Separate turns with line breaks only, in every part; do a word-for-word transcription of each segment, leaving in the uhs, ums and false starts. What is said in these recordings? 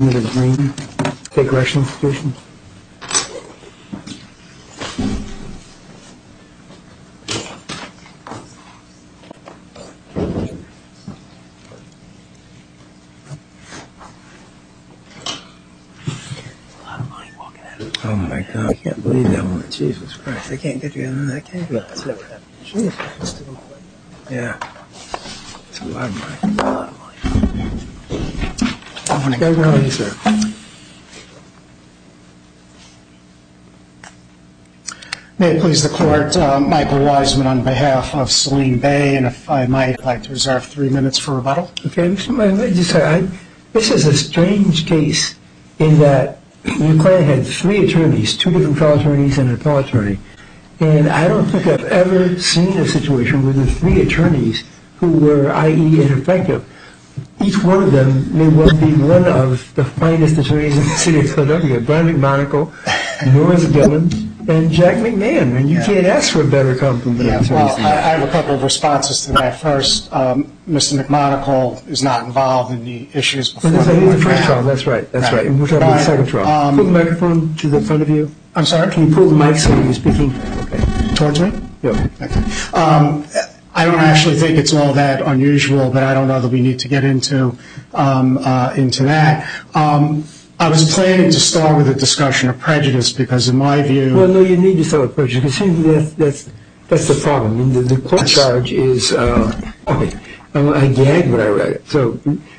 Green, State Correctional Institution. Oh my God, I can't believe that one. Jesus Christ, I can't get you in that case. No, that's never happened. Jesus. Yeah. It's a lot of money. A lot of money. Good morning. Good morning, sir.
May it please the Court, uh, Michael Wiseman on behalf of Salim Bey, and if I might like to reserve three minutes for rebuttal.
Okay, just, I, this is a strange case in that your client had three attorneys, two different trial attorneys and an appellate attorney, and I don't think I've ever seen a situation where the three attorneys who were, that is, ineffective, each one of them may well be one of the finest attorneys in the city of Philadelphia. Brian McMonagle, Norris Gilman, and Jack McMahon, and you yeah. can't ask for a better compliment.
Yeah, well, I, I have a couple of responses to that. First, um, Mister McMonagle is not involved in the issues before.
Well, that's the first trial. That's right. That's right. right. And we're talking about the second trial. Um, pull the microphone to the front of you.
I'm sorry.
Can you pull the mic so you're speaking? Okay.
Towards me?
Yeah.
Okay. Um, I don't actually think it's all that unusual, but I don't know that we need to get into um, uh, into that. Um, I was planning to start with a discussion of prejudice because, in my view,
well, no, you need to start with prejudice because that's that's that's the problem. I mean, the, the court charge is uh, okay. I gagged when I read it, so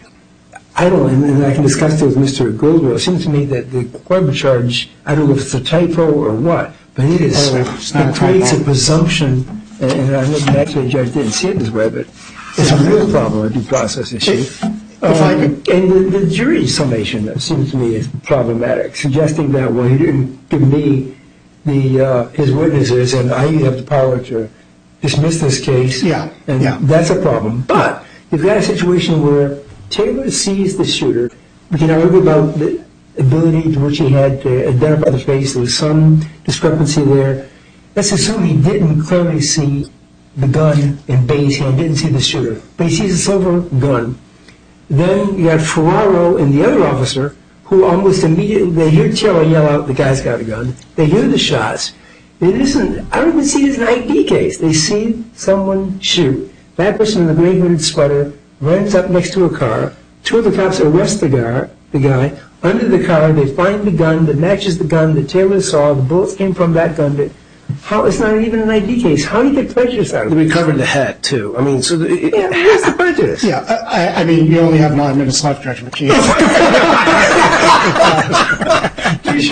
I don't, and I can discuss it with Mister Goldwell. It seems to me that the court charge, I don't know if it's a typo or what, but it is.
Oh,
it creates a presumption, and I know actually the judge didn't see it this way, but it's a real problem, a due process issue. Um, and the, the jury summation seems to me is problematic, suggesting that, well, he didn't give me the uh, his witnesses, and I have the power to dismiss this case.
Yeah,
and
yeah.
that's a problem. But you've got a situation where Taylor sees the shooter. We can argue about the ability to which he had to identify the face. There was some discrepancy there. Let's assume he didn't clearly see the gun in Bay's hand, didn't see the shooter, but he sees a silver gun. Then you got Ferraro and the other officer who almost immediately, they hear Taylor yell out, the guy's got a gun. They hear the shots. It isn't, I don't even see it as an I D case. They see someone shoot. That person in the gray hooded sweater runs up next to a car. Two of the cops arrest the guy, the guy. Under the car, they find the gun that matches the gun that Taylor saw. The bullets came from that gun. That, how, it's not even an I D case. How do you get prejudice out of it?
They recovered the hat, too. I mean, so... The, it,
yeah, where's the prejudice?
Yeah, I, I mean, you only have nine minutes left, Judge McKee.
Touche.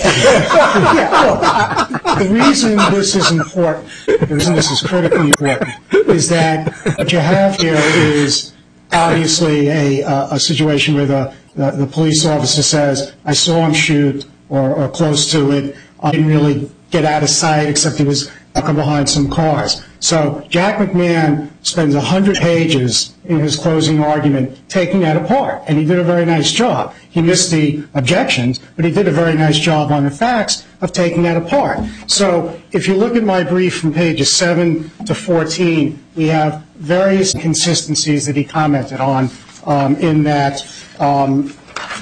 Yeah, well, I, the reason this is important, the reason this is critically important, is that what you have here is obviously a, a, a situation where the, the, the police officer says, I saw him shoot, or, or close to it. I didn't really get out of sight, except he was ducking behind some cars. So Jack McMahon spends one hundred pages in his closing argument taking that apart, and he did a very nice job. He missed the objections, but he did a very nice job on the facts of taking that apart. So if you look at my brief from pages seven to fourteen, we have various inconsistencies that he commented on um, in that, um,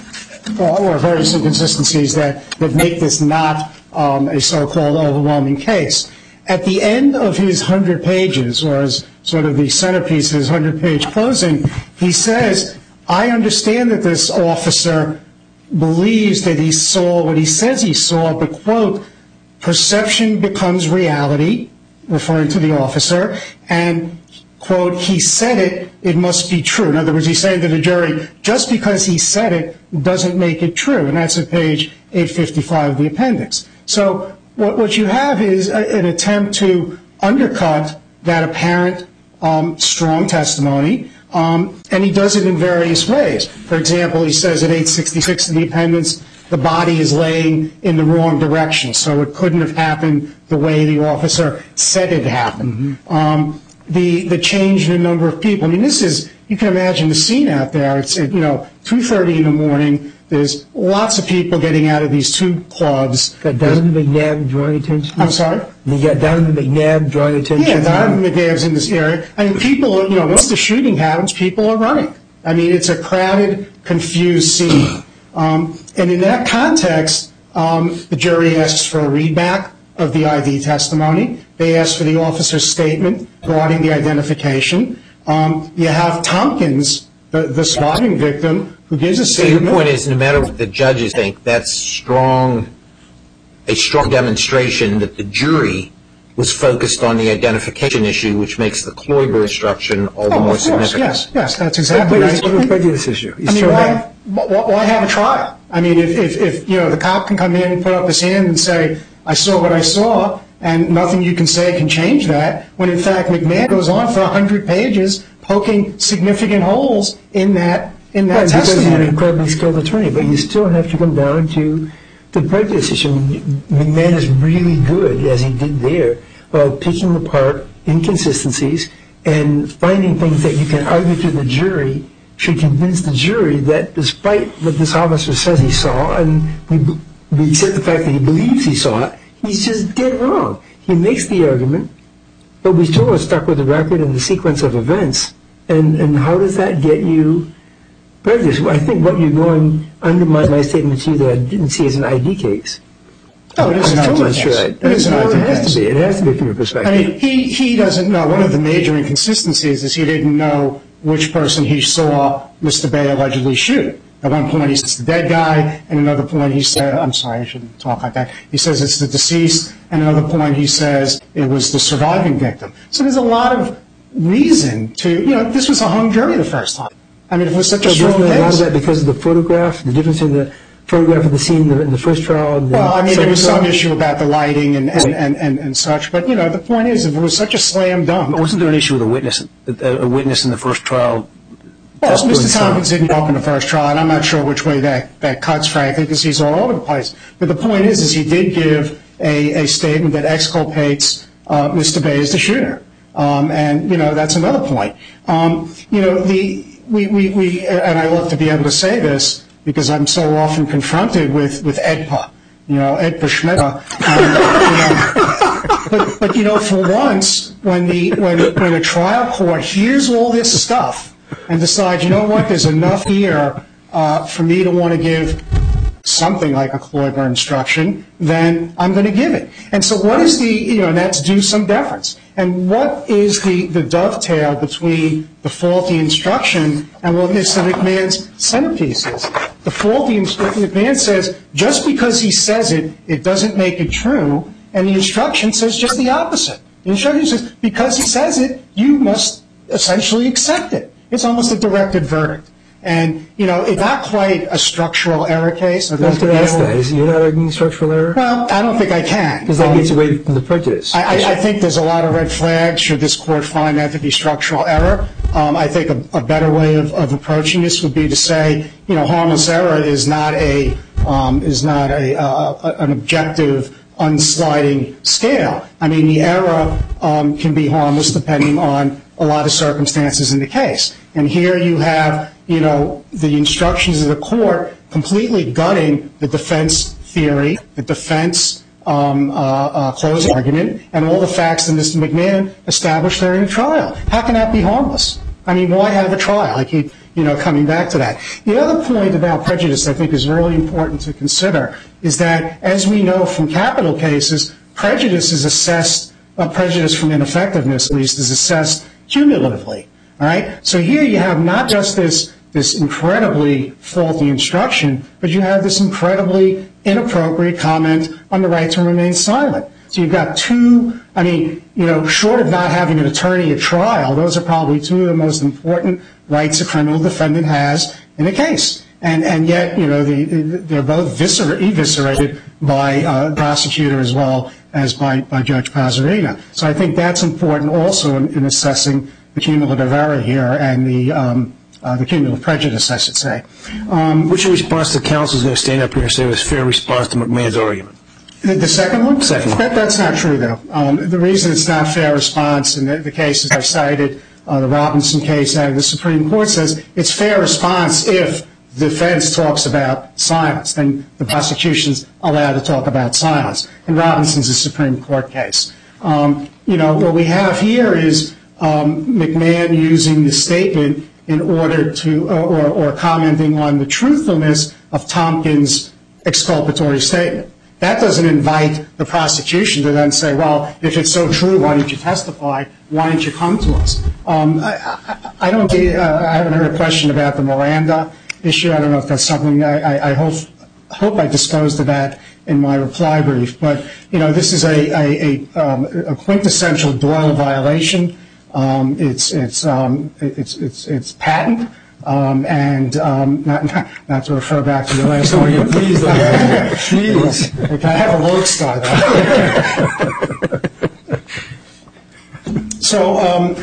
or various inconsistencies that, that make this not Um, a so-called overwhelming case. At the end of his one hundred pages, or as sort of the centerpiece of his one hundred page closing, he says, I understand that this officer believes that he saw what he says he saw, but, quote, perception becomes reality, referring to the officer, and, quote, he said it, it must be true. In other words, he's saying to the jury, just because he said it doesn't make it true, and that's at page eight fifty-five of the appendix. So what, what you have is a, an attempt to undercut that apparent um, strong testimony, um, and he does it in various ways. For example, he says at eight sixty-six of the appendix, the body is laying in the wrong direction, so it couldn't have happened the way the officer said it happened. Mm-hmm. Um, the the change in the number of people. I mean, this is, you can imagine the scene out there. It's, you know, two thirty in the morning. There's lots of people getting out of these two clubs.
Got Donovan McNabb drawing attention.
I'm sorry?
You got Donovan McNabb drawing attention.
Yeah, Donovan McNabb's in this area. I mean, people are, you know, once the shooting happens, people are running. I mean, it's a crowded, confused scene. Um, and in that context, um, the jury asks for a readback of the I D testimony. They ask for the officer's statement regarding the identification. Um, you have Tompkins, the, the surviving victim, who gives a statement.
So your point is, no matter what the judges think, that's strong, a strong demonstration that the jury was focused on the identification issue, which makes the Kloiber instruction all the
oh,
more
of course,
significant.
Yes, yes, that's exactly
but
right.
it's a prejudice issue.
I mean, why, why, why have a trial? I mean, if, if, if you know the cop can come in and put up his hand and say, "I saw what I saw," and nothing you can say can change that, when in fact McMahon goes on for a hundred pages poking significant holes in that in that
right,
testimony.
Because he's an incredibly skilled attorney, but you still have to come down to the prejudice issue. McMahon is really good, as he did there, about picking apart inconsistencies and finding things that you can argue to the jury should convince the jury that despite what this officer says he saw, and we, we accept the fact that he believes he saw it, he's just dead wrong. He makes the argument, but we still are stuck with the record and the sequence of events. And, and how does that get you prejudice? I think what you're going undermines my statement to you that I didn't see as an I D case.
Oh, it is an I D case.
Sure.
It is an I D
it has
case.
to be. It has to be from your perspective.
I mean, he, he doesn't know. One of the major inconsistencies is he didn't know which person he saw Mister Bay allegedly shoot. At one point he says it's the dead guy, and another point he said, I'm sorry, I shouldn't talk like that. He says it's the deceased, and another point he says it was the surviving victim. So there's a lot of reason to, you know, this was a hung jury the first time. I mean, it was such a strong
Wasn't
case.
a lot of that because of the photograph, the difference in the photograph of the scene in the, in the first trial? And the
Well, I mean, there was
second
some
trial?
issue about the lighting and, and, and, and, and such, but, you know, the point is, if it was such a slam dunk.
Wasn't there an issue with a witness, a witness in the first trial?
Well, Mister Tompkins didn't walk in the first trial, and I'm not sure which way that, that cuts, frankly, because he's all over the place. But the point is, is he did give a, a statement that exculpates uh, Mister Bay as the shooter. Um, and, you know, that's another point. Um, you know, the, we, we, we, and I love to be able to say this because I'm so often confronted with, with E D P A, you know, E D P A Schmidta. Um, you know, but, but, you know, for once, when the, when, when a trial court hears all this stuff, and decide, you know what, there's enough here uh, for me to want to give something like a Kloiber instruction, then I'm going to give it. And so what is the, you know, and that's due some deference. And what is the, the dovetail between the faulty instruction and what Mister McMahon's centerpiece is? The faulty instruction, McMahon says, just because he says it, it doesn't make it true, and the instruction says just the opposite. The instruction says, because he says it, you must essentially accept it. It's almost a directed verdict. And, you know, it's not quite a structural error case.
I was going to ask that. Is you're not arguing structural error?
Well, I don't think I can.
Because that gets away from the prejudice.
I, I, I think there's a lot of red flags should this court find that to be structural error. Um, I think a, a better way of, of approaching this would be to say, you know, harmless error is not a um, is not a, uh, an objective unsliding scale. I mean, the error um, can be harmless depending on a lot of circumstances in the case. And here you have, you know, the instructions of the court completely gutting the defense theory, the defense um, uh, uh, closing argument, and all the facts that Mister McMahon established during the trial. How can that be harmless? I mean, why have a trial? I keep, you know, coming back to that. The other point about prejudice I think is really important to consider is that, as we know from capital cases, prejudice is assessed, uh, prejudice from ineffectiveness at least, is assessed cumulatively. All right? So here you have not just this, this incredibly faulty instruction, but you have this incredibly inappropriate comment on the right to remain silent. So you've got two, I mean, you know, short of not having an attorney at trial, those are probably two of the most important rights a criminal defendant has in a case. And and yet, you know, the, they're both viscer- eviscerated by uh, the prosecutor as well as by, by Judge Pazarina. So I think that's important also in, in assessing the cumulative error here and the um, uh, the cumulative prejudice, I should say. Um,
What's your response to counsel's going to stand up here and say it was a fair response to McMahon's argument?
The, the second one?
Second one.
That, that's not true, though. Um, the reason it's not fair response in the, the cases I've cited, uh, the Robinson case out of the Supreme Court says it's fair response if the defense talks about silence, then the prosecution's allowed to talk about silence. And Robinson's a Supreme Court case. Um, you know, what we have here is um, McMahon using the statement in order to, or, or commenting on the truthfulness of Tompkins' exculpatory statement. That doesn't invite the prosecution to then say, well, if it's so true, why didn't you testify? Why didn't you come to us? Um, I, I, I don't. Uh, I haven't heard a question about the Miranda issue. I don't know if that's something. I, I, I hope hope I disposed of that in my reply brief. But you know, this is a a, a, um, a quintessential Doyle violation. Um, it's it's um, it's it's it's patent. Um, and um, not, not not to refer back to the last argument.
Please, please.
Can I have a lodestar though? So, um,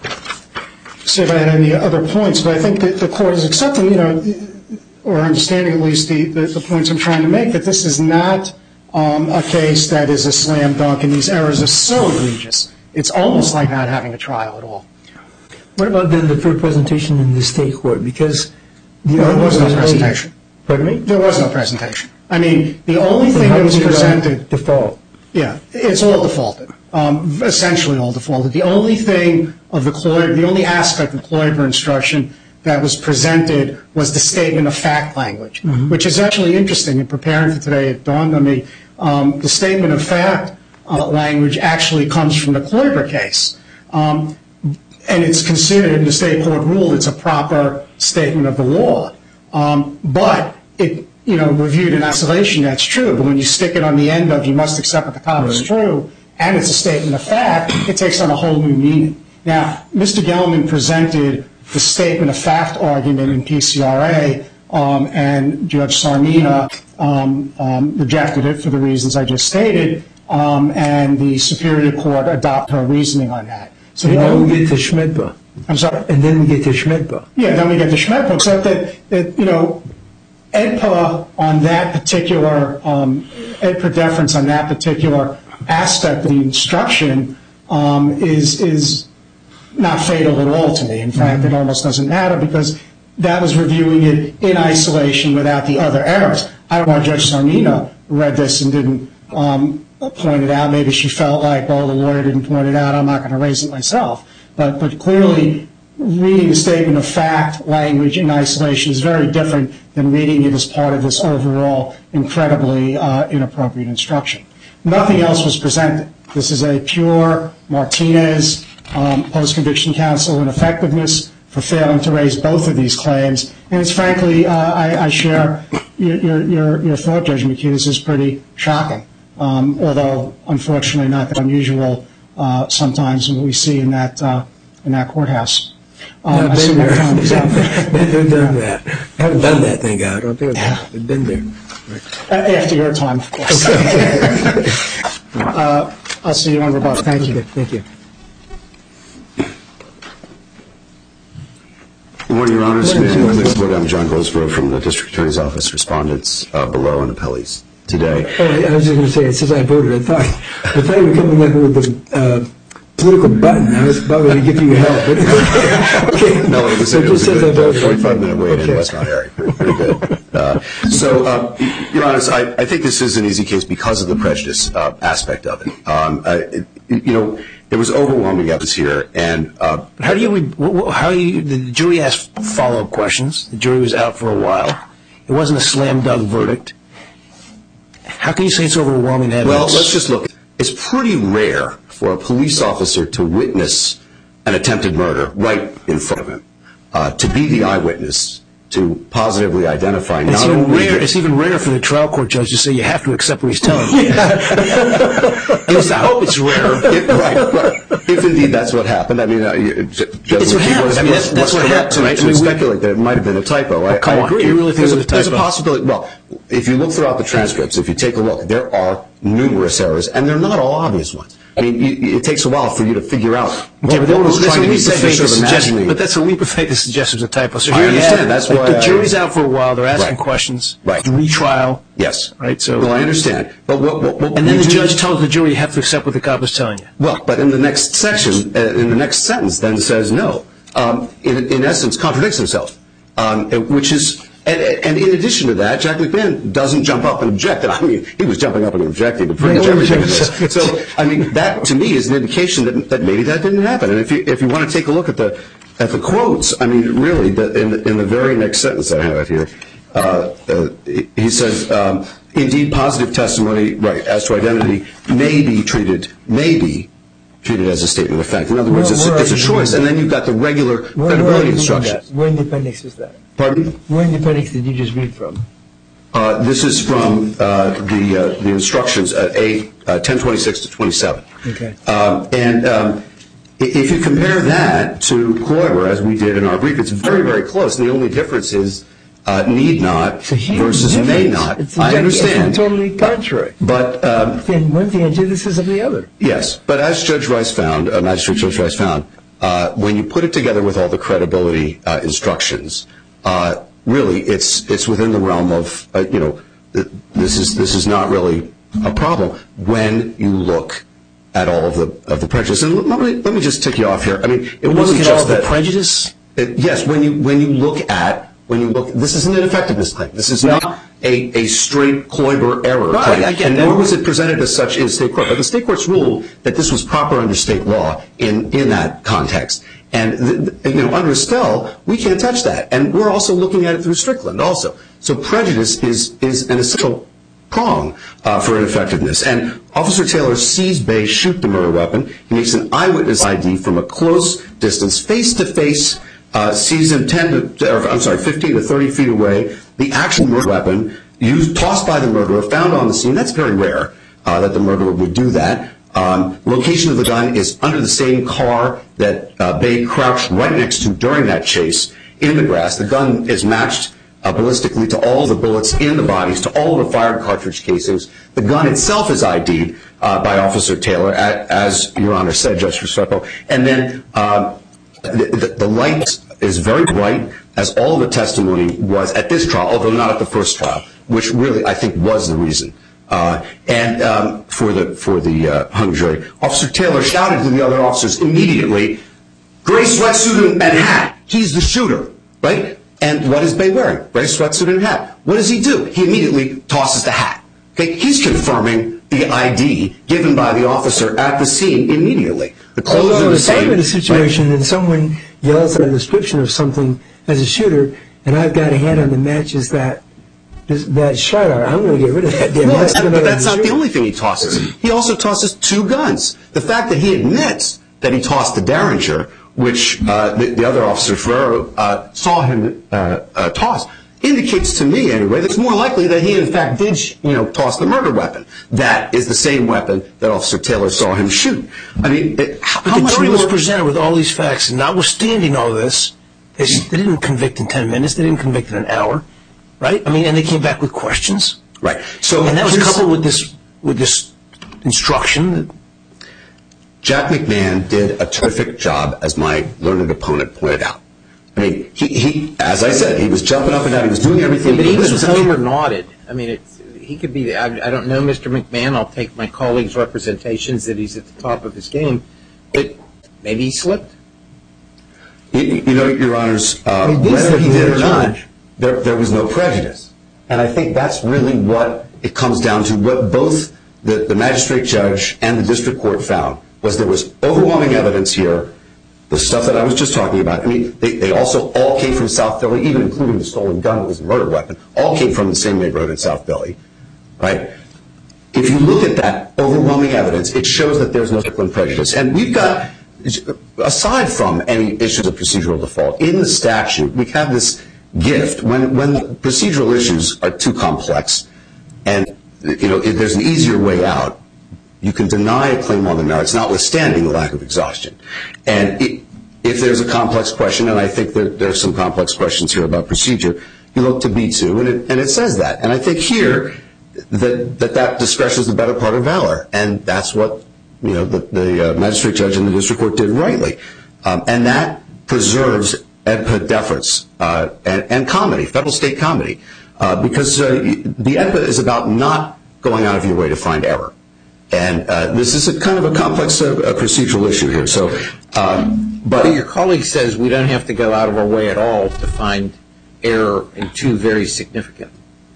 see if I had any other points, but I think that the court is accepting, you know, or understanding at least the, the, the points I'm trying to make, that this is not um, a case that is a slam dunk, and these errors are so egregious. It's almost like not having a trial at all.
What about then the third presentation in the state court? Because the
there was no presentation.
Pardon me?
There was no presentation. I mean, the only thing that was presented.
Default.
Yeah, it's all defaulted. Um, essentially all defaulted. The only thing of the Kloiber, the only aspect of Kloiber instruction that was presented was the statement of fact language, mm-hmm. which is actually interesting. In preparing for today, it dawned on me. Um, the statement of fact uh, language actually comes from the Kloiber case. Um, And it's considered in the state court rule, it's a proper statement of the law. Um, but it, you know, reviewed in isolation, that's true. But when you stick it on the end of, you must accept that the comment is true, and it's a statement of fact, it takes on a whole new meaning. Now, Mister Gelman presented the statement of fact argument in P C R A, um, and Judge Sarmina um, um, rejected it for the reasons I just stated, um, and the Superior Court adopted her reasoning on that.
So and then we get to Schmidba.
I'm sorry?
And then we get to Schmidba.
Yeah, then we get to Schmidba, except that, that you know, E D P A on that particular, um, E D P A deference on that particular aspect of the instruction um, is, is not fatal at all to me. In fact, mm-hmm. it almost doesn't matter because that was reviewing it in isolation without the other errors. I don't know why Judge Sarmina read this and didn't um, point it out. Maybe she felt like, well, the lawyer didn't point it out, I'm not going to raise it myself. But, but clearly, reading the statement of fact language in isolation is very different than reading it as part of this overall incredibly uh, inappropriate instruction. Nothing else was presented. This is a pure Martinez um, post-conviction counsel ineffectiveness for failing to raise both of these claims. And it's frankly, uh, I, I share your, your, your thought, Judge McHugh. This is pretty shocking. Um, although, unfortunately, not that unusual uh, sometimes when we see in that uh, in that courthouse. Um,
I've been there. Time is up. They've done that. I haven't done that, thank God. I don't think I've yeah. been there.
Right. After your time, of course. uh, I'll see you on rebuttal. Thank you.
Okay, thank you.
Good morning, Your Honors. I'm John Goldsboro from the District Attorney's Office. Respondents uh, below and appellees today.
Oh, I was just going to say, since I voted, I thought I thought you were coming up with the uh, political button. I was about to give you help. But okay.
No, it was,
so
it was a good forty-five minute wait
okay.
in West Mount Airy. Pretty, pretty good. Uh, so, uh, Your Honors, I, I think this is an easy case because of the prejudice uh, aspect of it. Um, uh, it. You know, there was overwhelming evidence here, and uh,
how do you? How do you? The jury asked follow-up questions. The jury was out for a while. It wasn't a slam dunk verdict. How can you say it's overwhelming evidence?
Well, let's just look. It's pretty rare for a police officer to witness an attempted murder right in front of him, uh, to be the eyewitness, to positively identify.
It's
not
even
only
rare.
the,
It's even rare for the trial court judge to say you have to accept what he's telling you. At least I hope it's rare.
It, right, right. If indeed that's what happened, I mean, uh, J-
it's what happened. I mean, that's, that's what happened.
To,
right?
to
I mean,
speculate that it might have been a typo. I,
come
I
on.
agree.
You really think
there's,
it was a typo?
There's a possibility. Well, if you look throughout the transcripts, if you take a look, there are numerous errors, and they're not all obvious ones. I mean, you, it takes a while for you to figure out what,
okay,
what was trying to be said.
Sort of imagining. But that's a leap of faith to suggest it was a typo. So
I understand. That's
like
why
the jury's
I,
out for a while. They're asking
right.
questions.
Right.
Retrial.
Yes.
Right. So.
Well, I understand. But what? what, what
and then the
do,
judge tells the jury you have to accept what the cop is telling you.
Well, but in the next section, uh, in the next sentence, then says no. Um, in, in essence, contradicts himself, um, which is And, and in addition to that, Jack McMahon doesn't jump up and object. And I mean, he was jumping up and objecting to pretty much everything in this. So, I mean, that to me is an indication that, that maybe that didn't happen. And if you if you want to take a look at the at the quotes, I mean, really, the, in the, in the very next sentence I have here, uh, uh, he says, um, "Indeed, positive testimony, right, as to identity, may be treated may be treated as a statement of fact." In other words,
Where-
it's,
where
it's a
are you
choice, and then you've got the regular
Where- where are
credibility
you reading
instructions.
that? Where in the appendix is that?
Pardon?
Where in the appendix did you just read from?
Uh, this is from uh, the uh, the instructions at A uh, ten twenty-six to twenty-seven.
Okay.
Um, and um, i- if you compare that to Kloiber, as we did in our brief, it's very, very close. And the only difference is uh, need not
It's a huge
versus may
difference.
not.
It's
I
exactly-
understand.
It's totally contrary.
But um,
Then one the antithesis of the other.
yes, but as Judge Rice found, uh, Magistrate Judge Rice found, uh, when you put it together with all the credibility uh, instructions, uh, really it's it's within the realm of uh, you know th- this is this is not really a problem when you look at all of the of the prejudice. And let me let me just tick you off here. I mean, it
Look
wasn't
at all
just
the
that.
prejudice.
It, yes, when you when you look at when you look, this is an ineffectiveness claim. This is not a, a straight Kloiber error
Well,
claim,
I- I get
and
that.
nor was it presented as such in state court. But the state courts ruled that this was proper under state law in, in that context. And th- th- you know, under Estelle, we can't touch that, and we're also looking at it through Strickland also. So prejudice is is an essential prong uh, for ineffectiveness. And Officer Taylor sees Bay shoot the murder weapon. He makes an eyewitness I D from a close distance, face to face. Uh, sees him ten to, or, I'm sorry, fifteen to thirty feet away. The actual murder weapon used, tossed by the murderer, found on the scene. That's very rare uh, that the murderer would do that. Um, location of the gun is under the same car that uh, Bay crouched right next to during that chase in the grass. The gun is matched uh, ballistically to all the bullets in the bodies, to all of the fired cartridge casings. The gun itself is I D'd uh, by Officer Taylor, at, as Your Honor said, Justice Restrepo. And then um, the, the, the light is very bright, as all of the testimony was at this trial, although not at the first trial, which really I think was the reason. Uh, and um, for the for the uh, hung jury, Officer Taylor shouted to the other officers immediately, "Gray sweatsuit and hat. He's the shooter, right?" And what is Bay wearing? Gray sweatsuit and hat. What does he do? He immediately tosses the hat. Okay, he's confirming the I D given by the officer at the scene immediately. The clothes
Although
are the
if I'm
same.
in a situation and someone yells out a description of something as a shooter, and I've got a handgun that matches that that shot, I'm going to get rid of that damn
Well,
gun.
that's, but that's not the only thing he tosses. He also tosses two guns. The fact that he admits that he tossed the Derringer, which uh, the, the other officer, Ferrero, uh, saw him uh, uh, toss, indicates to me, anyway, that it's more likely that he, in fact, did you know, toss the murder weapon. That is the same weapon that Officer Taylor saw him shoot. I mean, it, how,
But
how
the
much
jury
more?
was presented with all these facts, and notwithstanding all this, they, they didn't convict in ten minutes. They didn't convict in an hour, right? I mean, and they came back with questions.
Right. So
And that was
here's-
coupled with this with this instruction. That,
Jack McMahon did a terrific job, as my learned opponent pointed out. I mean, he, he, as I said, he was jumping up and down. He was doing everything.
But he
This
was
a-
Homer nodded. I mean, it's, he could be, I, I don't know Mister McMahon. I'll take my colleague's representations that he's at the top of his game. But maybe he slipped.
You, you know, Your Honors, uh,
He did
whether
say
he
he
did
was
or not,
charged.
there, there was no prejudice. And I think that's really what it comes down to. What both the, the magistrate judge and the district court found was there was overwhelming evidence here, the stuff that I was just talking about. I mean, they, they also all came from South Philly, even including the stolen gun that was a murder weapon, all came from the same neighborhood in South Philly, right? If you look at that overwhelming evidence, it shows that there's no Strickland prejudice. And we've got, aside from any issues of procedural default, in the statute, we have this gift. When, when procedural issues are too complex and, you know, if there's an easier way out, you can deny a claim on the merits, notwithstanding the lack of exhaustion. And it, if there's a complex question, and I think there, there are some complex questions here about procedure, you look to B two, and it, and it says that. And I think here that that, that discretion is the better part of valor, and that's what you know the, the uh, magistrate judge and the district court did rightly. Um, and that preserves E D P A deference uh, and, and comedy, federal-state comedy, uh, because uh, the E D P A is about not going out of your way to find error. And uh, this is a kind of a complex uh, procedural issue here. So, um, but
But your colleague says we don't have to go out of our way at all to find error in two very significant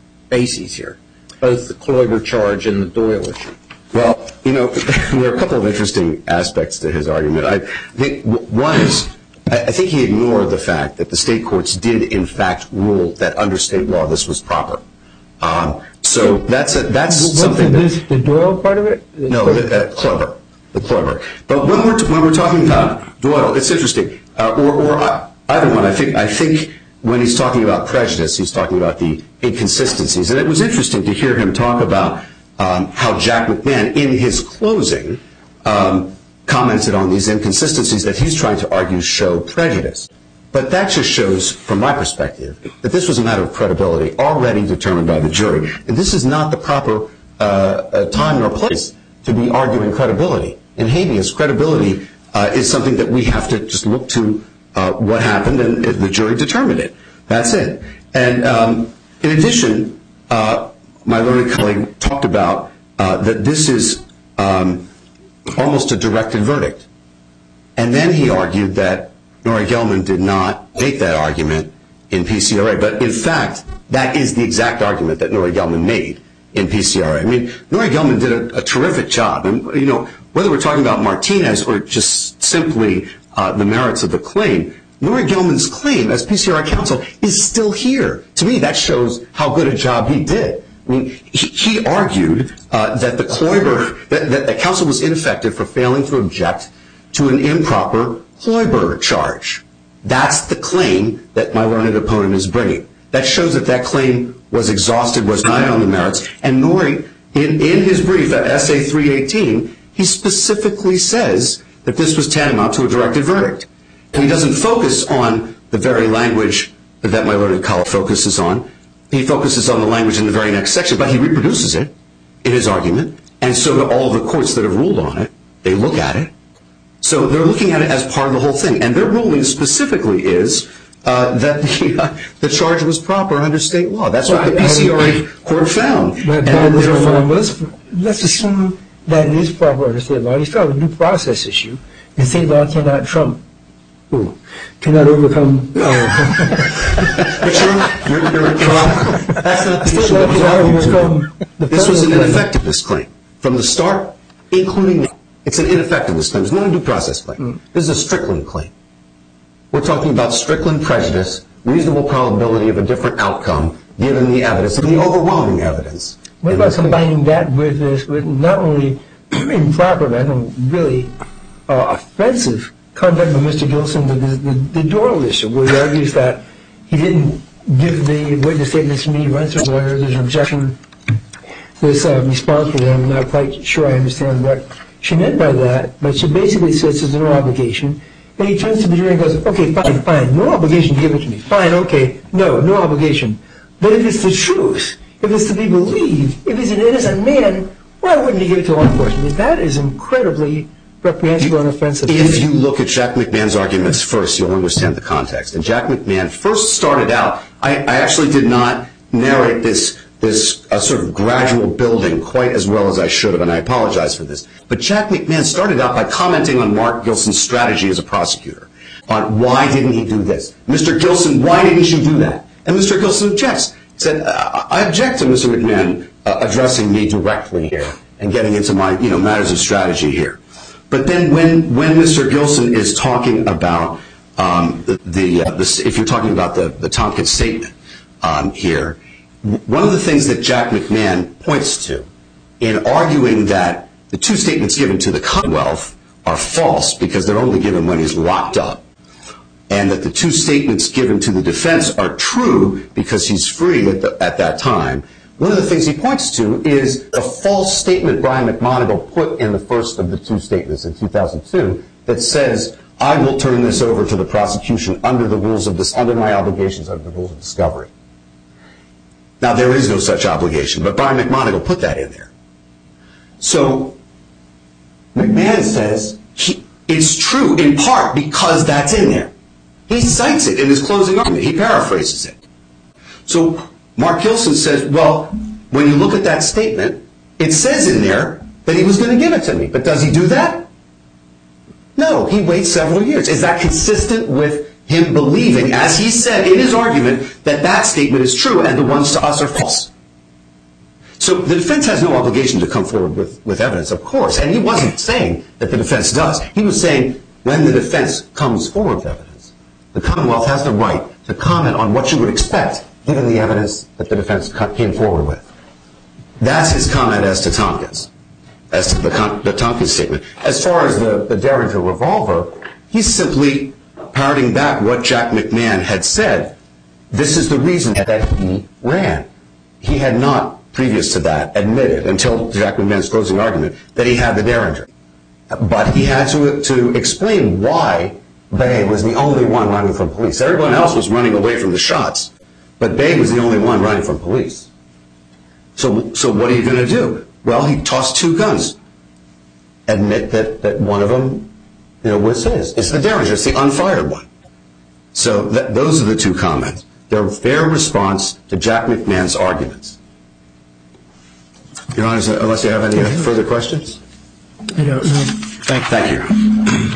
bases here, both the Kloiber charge and the Doyle issue?
Well, you know, there are a couple of interesting aspects to his argument. I think one is, I think he ignored the fact that the state courts did, in fact, rule that under state law this was proper. Um, so that's a, that's
What's
something
the,
that...
the Doyle part of it? The
No, the uh, Kloiber. The Kloiber. But when we're, when we're talking about Doyle, it's interesting. Uh, or or uh, either one, I think, I think when he's talking about prejudice, he's talking about the inconsistencies. And it was interesting to hear him talk about um, how Jack McMahon, in his closing, um, commented on these inconsistencies that he's trying to argue show prejudice. But that just shows, from my perspective, that this was a matter of credibility already determined by the jury. And this is not the proper uh, uh, time or place to be arguing credibility. In habeas, credibility uh, is something that we have to just look to uh, what happened, and the jury determined it. That's it. And um, in addition, uh, my learned colleague talked about uh, that this is um, almost a directed verdict. And then he argued that Nori Gelman did not make that argument in P C R A. But in fact, that is the exact argument that Nori Gelman made in P C R A. I mean, Nori Gelman did a, a terrific job. And, you know, whether we're talking about Martinez or just simply uh, the merits of the claim, Nori Gelman's claim as P C R A counsel is still here. To me, that shows how good a job he did. I mean, he, he argued uh, that the Kloiber, that, that the counsel was ineffective for failing to object to an improper Kloiber charge. That's the claim that my learned opponent is bringing. That shows that that claim was exhausted, was not on the merits. And Nori, in, in his brief at S A three eighteen, he specifically says that this was tantamount to a directed verdict. And he doesn't focus on the very language that my learned colleague focuses on. He focuses on the language in the very next section, but he reproduces it in his argument. And so do all of the courts that have ruled on it. They look at it. So they're looking at it as part of the whole thing. And their ruling specifically is uh, that the, uh, the charge was proper under state law. That's what the P C R A court found.
But,
and
but,
therefore,
let's, let's assume that it is proper under state law. He's got a due process issue. And state law cannot trump, ooh, cannot overcome. Uh,
but you're, you're, you're, you're, that's not the issue that was argued. This was an ineffectiveness claim from the start, including now. It's an ineffectiveness claim. It's not a due process claim. Mm. This is a Strickland claim. We're talking about Strickland prejudice, reasonable probability of a different outcome, given the evidence, the overwhelming evidence.
What about combining that with this, with not only improper, but I think really uh, offensive conduct by Mister Gilson with the, the, the Doyle issue, where he argues that he didn't give the witness statements to me, runs to his lawyer, there's an objection, there's a response from him. I'm not quite sure I understand what she meant by that, but she basically says there's no obligation. And he turns to the jury and goes, okay, fine, fine, no obligation to give it to me. Fine, okay, no, no obligation. But if it's the truth, if it's to be believed, if he's an innocent man, why wouldn't he give it to law enforcement? I mean, that is incredibly reprehensible and offensive.
If you look at Jack McMahon's arguments first, you'll understand the context. And Jack McMahon first started out, I, I actually did not narrate this this uh, sort of gradual building quite as well as I should have, and I apologize for this. But Jack McMahon started out by commenting on Mark Gilson's strategy as a prosecutor, on why didn't he do this? Mister Gilson, why didn't you do that? And Mister Gilson objects. He said, I object to Mister McMahon uh, addressing me directly here and getting into my you know matters of strategy here. But then when, when Mister Gilson is talking about um, the, the, uh, the, if you're talking about the, the Tompkins statement um, here, one of the things that Jack McMahon points to in arguing that the two statements given to the Commonwealth are false because they're only given when he's locked up, and that the two statements given to the defense are true because he's free at, the, at that time, one of the things he points to is the false statement Brian McMonigle put in the first of the two statements in two thousand two that says, I will turn this over to the prosecution under the rules of this, under my obligations under the rules of discovery. Now, there is no such obligation, but Brian McMonigle put that in there. So McMahon says he, it's true in part because that's in there. He cites it in his closing argument. He paraphrases it. So Mark Gilson says, well, when you look at that statement, it says in there that he was going to give it to me. But does he do that? No, he waits several years. Is that consistent with him believing, as he said in his argument, that that statement is true and the ones to us are false. So the defense has no obligation to come forward with, with evidence, of course, and he wasn't saying that the defense does. He was saying when the defense comes forward with evidence, the Commonwealth has the right to comment on what you would expect given the evidence that the defense came forward with. That's his comment as to Tompkins, as to the, the Tompkins statement. As far as the, the Derringer revolver, he's simply parroting back what Jack McMahon had said. This is the reason that he ran. He had not, previous to that, admitted, until Jack McMahon's closing argument, that he had the Derringer. But he had to, to explain why Bay was the only one running from police. Everyone else was running away from the shots, but Bay was the only one running from police. So, so what are you going to do? Well, he tossed two guns. Admit that, that one of them, you know, was his. It's the Derringer. It's the unfired one. So that, those are the two comments. They're a fair response to Jack McMahon's arguments. Your Honor, unless you have any further questions?
I don't know.
Thank, thank you.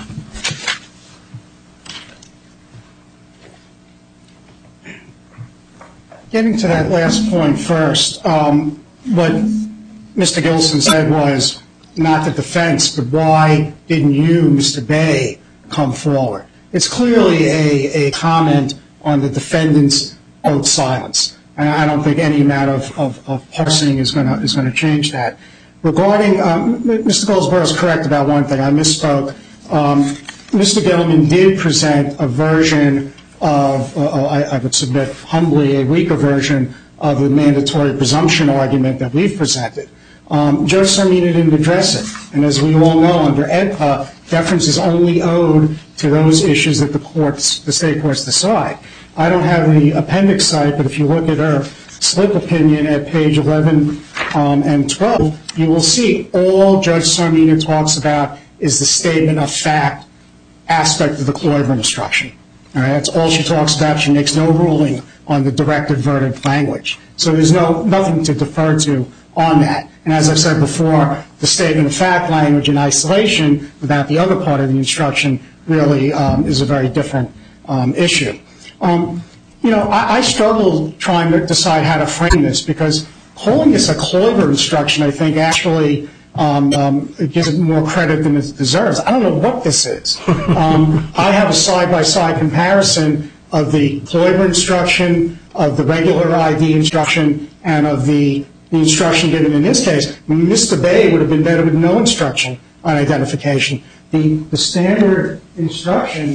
Getting to that last point first, um, what Mister Gilson said was not the defense, but why didn't you, Mister Bay, come forward? It's clearly a, a comment on the defendant's oath silence. And I don't think any amount of, of, of parsing is going to is going to change that. Regarding, um, Mister Goldsboro is correct about one thing. I misspoke. Um, Mister Gilman did present a version of, uh, I, I would submit humbly, a weaker version of the mandatory presumption argument that we've presented. Um, Judge Sarmina didn't address it. And as we all know, under E D P A, deference is only owed to those issues that the courts, the state courts decide. I don't have the appendix site, but if you look at her slip opinion at page eleven um, and twelve, you will see all Judge Sarmina talks about is the statement of fact aspect of the Kloiber instruction. All right, that's all she talks about. She makes no ruling on the directed verdict language. So there's no nothing to defer to on that. And as I've said before, the statement of fact language in isolation without the other part of the instruction really um, is a very different um, issue. Um, you know, I, I struggle trying to decide how to frame this because calling this a Kloiber instruction, I think, actually um, um, gives it more credit than it deserves. I don't know what this is. Um, I have a side-by-side comparison of the Kloiber instruction, of the regular I D instruction, and of the, the instruction given in this case. Mister Bay would have been better with no instruction on identification. The, the standard instruction,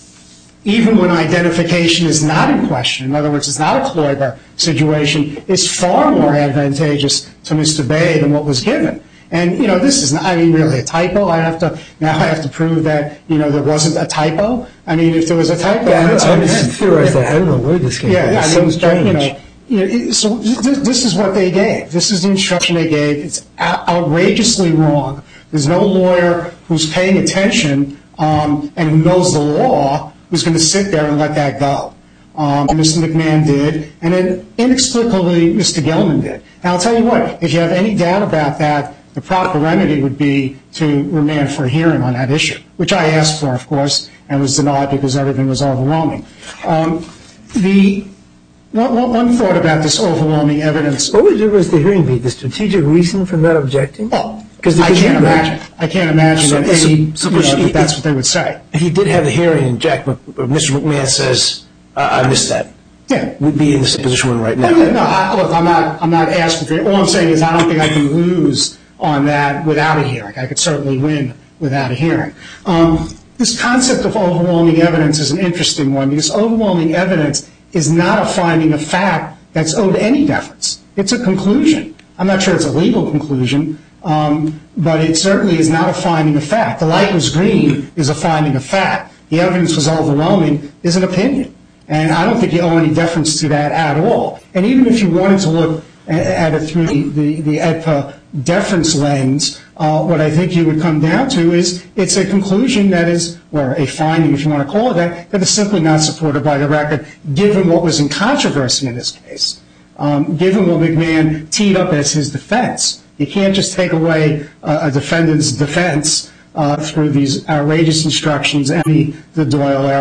even when identification is not in question, in other words, it's not a Kloiber situation, is far more advantageous to Mister Bay than what was given. And, you know, this is not, I mean, really a typo. I have to, now I have to prove that, you know, there wasn't a typo. I mean, if there was a typo.
Yeah, I, I just theorized that. I don't know where this came
yeah,
from.
Yeah,
it's
I mean,
so strange.
You know, you know, so this, this is what they gave. This is the instruction they gave. It's outrageously wrong. There's no lawyer who's paying attention um, and who knows the law who's going to sit there and let that go. Um, Mister McMahon did, and then inexplicably Mister Gilman did. And I'll tell you what, if you have any doubt about that, the proper remedy would be to remand for a hearing on that issue, which I asked for, of course, and was denied because everything was overwhelming. Um, the one, one thought about this overwhelming evidence.
What would was the hearing be? The strategic reason for not objecting?
Oh,
because
I can't imagine. I can't imagine
So-
that,
so-
any,
so
you know,
he-
that that's what they would say.
He did have the hearing, and Jack, or Mister McMahon says, uh, I missed that.
Yeah.
We'd be in the same position we're in right now.
Oh, yeah, no, I, look, I'm not. I'm not asking for it. All I'm saying is I don't think I can lose on that without a hearing. I could certainly win without a hearing. Um, this concept of overwhelming evidence is an interesting one because overwhelming evidence is not a finding of fact that's owed any deference. It's a conclusion. I'm not sure it's a legal conclusion, um, but it certainly is not a finding of fact. The light was green is a finding of fact. The evidence was overwhelming is an opinion. And I don't think you owe any deference to that at all. And even if you wanted to look at it through the, the, the E D P A deference lens, uh, what I think you would come down to is it's a conclusion that is, or a finding if you want to call it that, that is simply not supported by the record, given what was in controversy in this case, um, given what McMahon teed up as his defense. You can't just take away uh, a defendant's defense uh, through these outrageous instructions and the, the Doyle error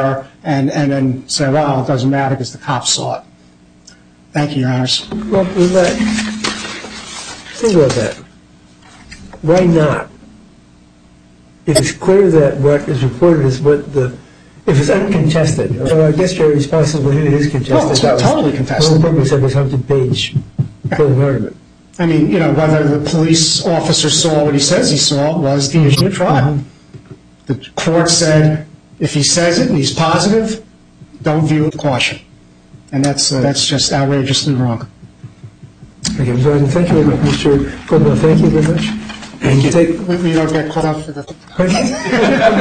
and, and then say, well, it doesn't matter because the cops saw it. Thank you, Your Honors.
Well, with that, think about that. Why not? If it's clear that what is reported is what the, if it's uncontested, well, I guess your responsibility it is contested.
No, it's
that
totally
was
contested.
The whole purpose of this hundred page closing argument.
I mean, you know, whether the police officer saw what he says he saw was the issue of trial. The court said, if he says it and he's positive, don't view it with caution. And that's uh, that's just outrageously wrong.
Okay, Mister President, thank you very much. Mister Corbell, thank you very much.
Thank you. Take, we, we don't get caught up for the...